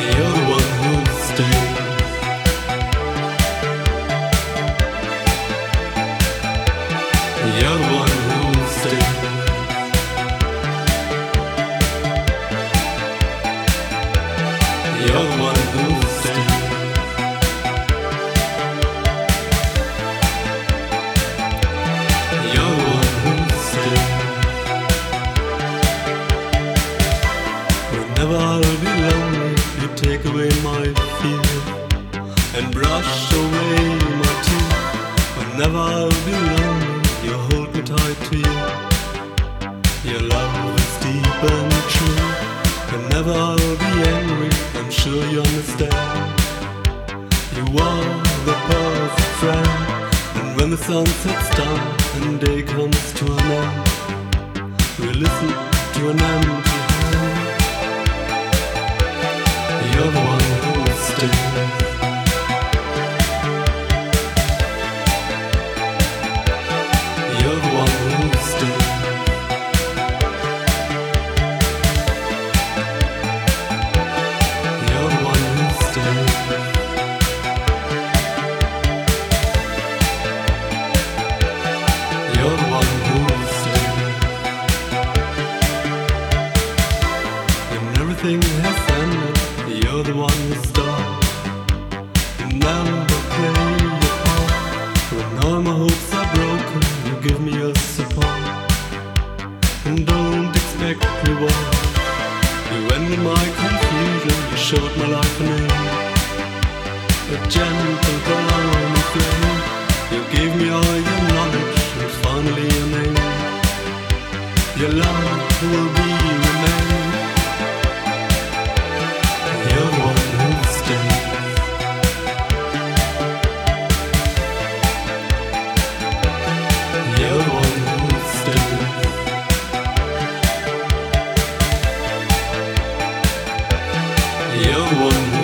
You're the one who stays. You're the one who stays. You're the one who stays. You're the one who stays. Whenever I'll be lonely, you take away my fear and brush away my tears. Whenever I'll be lonely, you hold me tight to you. Your love is deep and true. Whenever I'll be angry, I'm sure you understand. You are the perfect friend. And when the sun sets down and day comes to an end, we listen to an empty hand. You're the one who stays. You're the one who stays. You're the one who stays. You're the one who stays. When everything has ended, you're the one who starts. You never play your part. When all my hopes are broken, you give me your support. And don't expect reward. You ended my confusion, you showed my life a name. A gentle burning flame. You gave me all your knowledge and finally your name. Your love will be remain. You're the one who stays. You're the one who stays. You're the one who